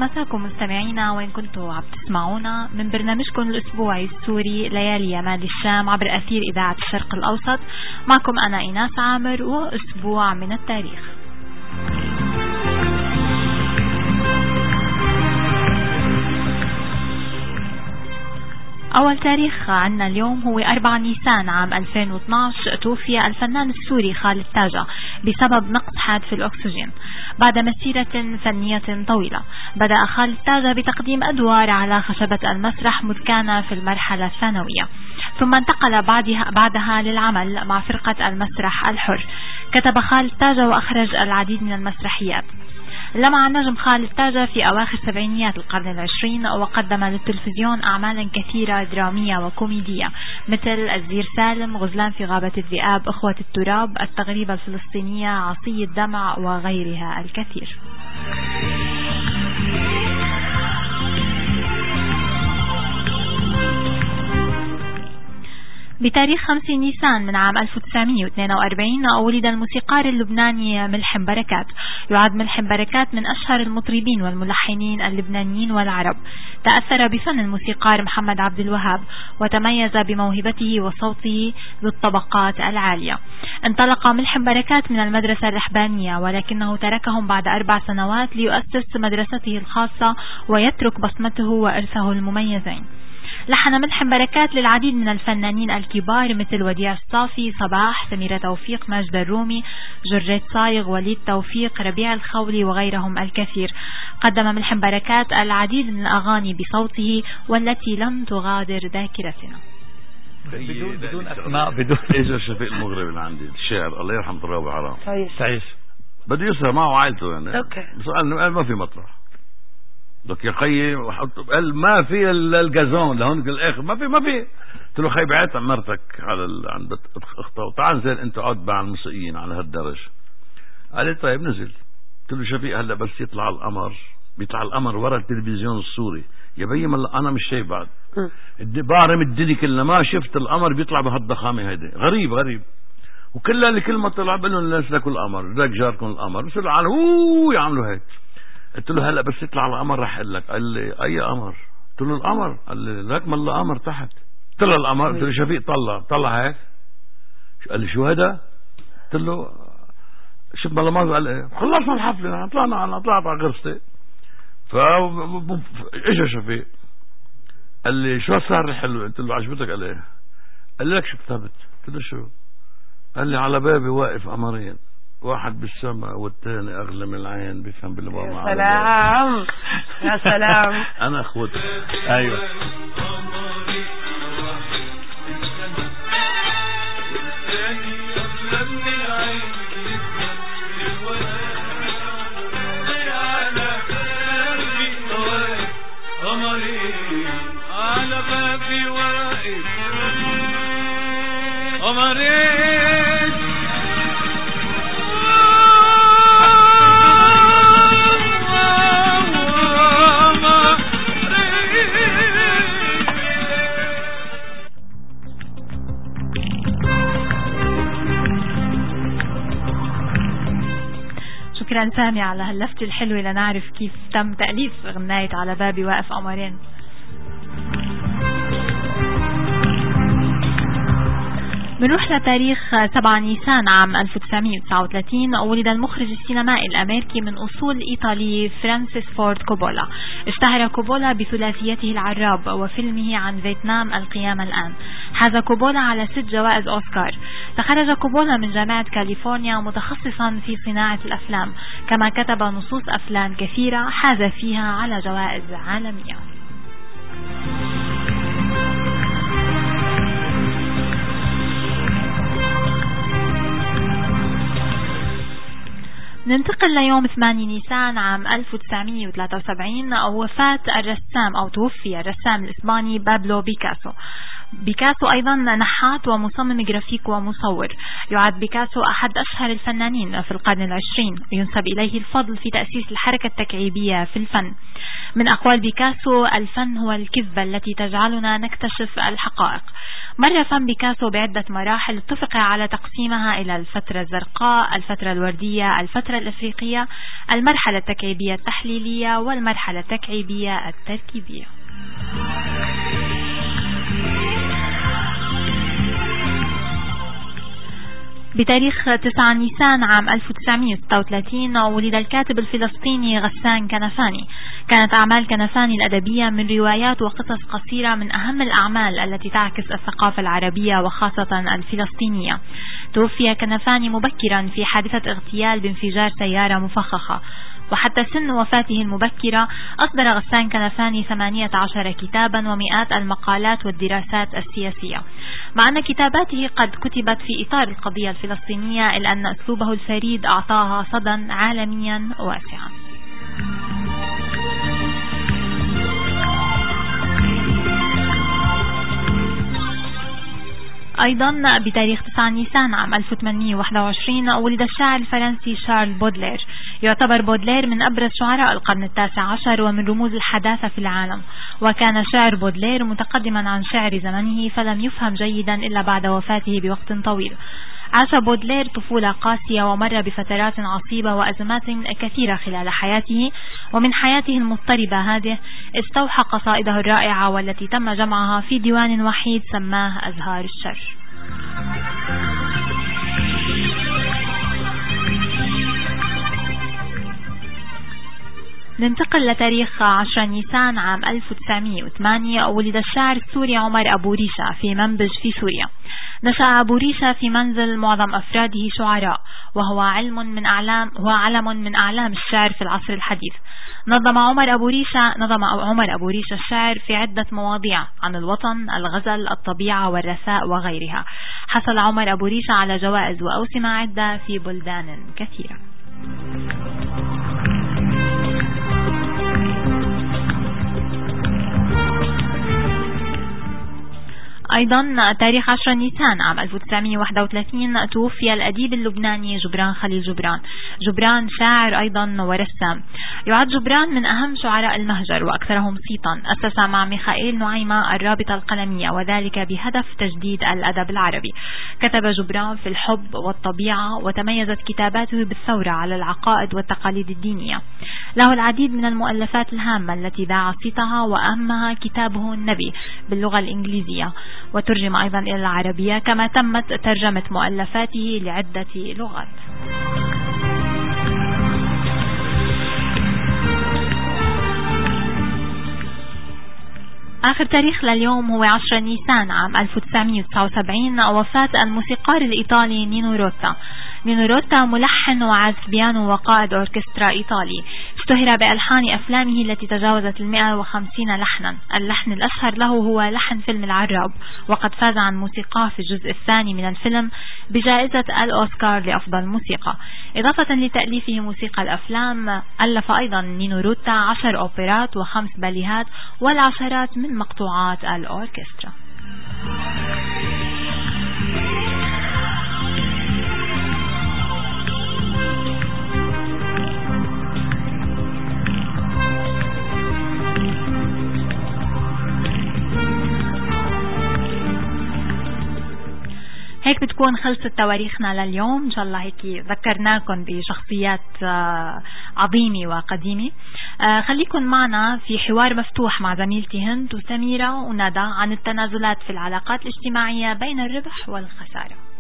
مساكم مستمعينا وين كنتوا عم تسمعونا من برنامجكم الأسبوعي السوري ليالي يمال الشام عبر أثير إذاعة الشرق الأوسط. معكم أنا إيناس عامر وأسبوع من التاريخ. أول تاريخ عنا اليوم هو 4 نيسان عام 2012. توفي الفنان السوري خالد تاجة بسبب نقص حاد في الأكسجين بعد مسيرة فنية طويلة. بدأ خالد تاجة بتقديم أدوار على خشبة المسرح مذ كان في المرحلة الثانوية، ثم انتقل بعدها للعمل مع فرقة المسرح الحر. كتب خالد تاجة وأخرج العديد من المسرحيات. لمع النجم خالد تاجة في أواخر سبعينيات القرن العشرين، وقدم للتلفزيون أعمالا كثيرة درامية وكوميدية مثل الزير سالم، غزلان في غابة الذئاب، أخوة التراب، التغريبة الفلسطينية، عصي الدمع وغيرها الكثير. بتاريخ 5 نيسان من عام 1942 ولد الموسيقار اللبناني ملحم بركات. يعد ملحم بركات من أشهر المطربين والملحنين اللبنانيين والعرب. تأثر بفن الموسيقار محمد عبد الوهاب وتميز بموهبته وصوته للطبقات العالية. انطلق ملحم بركات من المدرسة الرحبانية، ولكنه تركهم بعد 4 سنوات ليؤسس مدرسته الخاصة ويترك بصمته وإرثه المميزين. لحن ملحم بركات للعديد من الفنانين الكبار مثل وديع الصافي، صباح، سميرة توفيق، ماجد الرومي، جريت صايغ، وليد توفيق، ربيع الخولي وغيرهم الكثير. قدم ملحم بركات العديد من الأغاني بصوته والتي لم تغادر ذاكرتنا. بدون أسماء، بدون إجا شفيق المغرب اللي عندي الشاعر الله يرحم ترابي حرام تعيش بده يسهر معه وعائلته يعني. اوكي. بس قال ما في مطرح لك يا خيي، قال ما في الجازون لهون الاخر، ما في قلت له خي بعت مرتك على عند اختها وتعال نزل انت اقعد مع الموسيقيين على هالدرج. قال لي طيب نزل. قلت له شفيق هلا بس يطلع القمر، بيطلع القمر ورا التلفزيون السوري يا بيي، انا مش شايف بعد بعرم الدنيا كلها ما شفت القمر بيطلع بهالضخامه هيدي. غريب وكلها اللي كل ما طلع بقول لهم الناس لكم القمر ذاك جاركم القمر، بس على يعملوا هيك. قلت له هلا بس يطلع على القمر رح اقول لك. قال لي اي قمر؟ قلت له القمر. قال لي لك ما الله قمر تحت. قلت له القمر. قلت له شفيق طلع هيك. قال لي شو هذا؟ قلت له شوف ما الله. قال ايه خلصنا الحفله طلعت على غرفتي. اجى شفيق قال لي شو صار الحلو؟ قلت له عجبتك؟ قال ايه؟ قال لي لك شو كتبت؟ قلت له شو؟ قال لي على بابي واقف قمرين، واحد بالسماء والثاني اغلى من العين، بيفهم بالماء. يا سلام يا سلام. انا اخوتي. ايوه على بابي واقف قمرين. شكرا سامي على هاللفتة الحلوة لنعرف كيف تم تأليف غناية على بابي واقف قمرين. بنروح لتاريخ 7 نيسان عام 1939. ولد المخرج السينمائي الأمريكي من أصول إيطالية فرانسيس فورد كوبولا. اشتهر كوبولا بثلاثيته العراب وفيلمه عن فيتنام القيامة الآن. حاز كوبولا على 6 جوائز أوسكار. تخرج كوبولا من جامعة كاليفورنيا متخصصا في صناعة الأفلام، كما كتب نصوص أفلام كثيرة حاز فيها على جوائز عالمية. ننتقل ليوم 8 نيسان عام 1973. وفاة الرسام أو توفي الرسام الإسباني بابلو بيكاسو. بيكاسو أيضا نحات ومصمم جرافيك ومصور. يعد بيكاسو أحد أشهر الفنانين في القرن العشرين، ينسب إليه الفضل في تأسيس الحركة التكعيبية في الفن. من أقوال بيكاسو: الفن هو الكذبة التي تجعلنا نكتشف الحقائق. مر فن بيكاسو بعدة مراحل اتفق على تقسيمها إلى الفترة الزرقاء، الفترة الوردية، الفترة الأفريقية، المرحلة التكعيبية التحليلية، والمرحلة التكعيبية التركيبية. بتاريخ 9 نيسان عام 1936 ولد الكاتب الفلسطيني غسان كنفاني. كانت أعمال كنفاني الأدبية من روايات وقصص قصيرة من أهم الأعمال التي تعكس الثقافة العربية وخاصة الفلسطينية. توفي كنفاني مبكرا في حادثة اغتيال بانفجار سيارة مفخخة، وحتى سن وفاته المبكرة أصدر غسان كنفاني 18 كتابا ومئات المقالات والدراسات السياسية. مع أن كتاباته قد كتبت في إطار القضية الفلسطينية، إلا أن أسلوبه الفريد أعطاها صدى عالميا واسعا. أيضا بتاريخ 9 نيسان عام 1821 ولد الشاعر الفرنسي شارل بودلير. يعتبر بودلير من أبرز شعراء القرن 19 ومن رموز الحداثة في العالم، وكان شعر بودلير متقدما عن شعر زمنه فلم يفهم جيدا إلا بعد وفاته بوقت طويل. عاش بودلير طفولة قاسية ومر بفترات عصيبة وأزمات كثيرة خلال حياته، ومن حياته المضطربة هذه استوحى قصائده الرائعة والتي تم جمعها في ديوان وحيد سماه أزهار الشر. ننتقل لتاريخ 10 نيسان عام 1908 ولد الشاعر السوري عمر أبو ريشة في منبج في سوريا. نشأ أبو ريشة في منزل معظم أفراده شعراء، وهو علم من أعلام الشعر في العصر الحديث. نظم عمر أبو ريشة الشعر في عدة مواضيع عن الوطن، الغزل، الطبيعة والرثاء وغيرها. حصل عمر أبو ريشة على جوائز وأوسمة عدة في بلدان كثيرة. أيضا تاريخ 10 نيسان عام 1931 توفي الأديب اللبناني جبران خليل جبران. جبران شاعر أيضا ورسام. يعد جبران من أهم شعراء المهجر وأكثرهم صيتا. أسس مع ميخائيل نعيمة الرابطة القلمية، وذلك بهدف تجديد الأدب العربي. كتب جبران في الحب والطبيعة، وتميزت كتاباته بالثورة على العقائد والتقاليد الدينية. له العديد من المؤلفات الهامة التي ذاع صيتها، وأهمها كتابه النبي باللغة الإنجليزية، وترجم أيضا إلى العربية، كما تمت ترجمة مؤلفاته لعدة لغات. آخر تاريخ لليوم هو 10 نيسان عام 1979 وفاة الموسيقار الإيطالي نينو روتا. نينو روتا ملحن وعازف بيانو وقائد أوركسترا إيطالي. اشتهر بألحان أفلامه التي تجاوزت 150 لحنا. اللحن الأشهر له هو لحن فيلم العراب، وقد فاز عن موسيقاه في الجزء الثاني من الفيلم بجائزة الأوسكار لأفضل موسيقى. إضافة لتأليفه موسيقى الأفلام، ألف أيضا نينو روتا 10 أوبرات و5 باليهات والعشرات من مقطوعات الأوركسترا. هيك بتكون خلصت تواريخنا لليوم. إن شاء الله هيك ذكرناكم بشخصيات عظيمة وقديمة. خليكن معنا في حوار مفتوح مع زميلتي هند وسميرة وندى عن التنازلات في العلاقات الاجتماعية بين الربح والخسارة.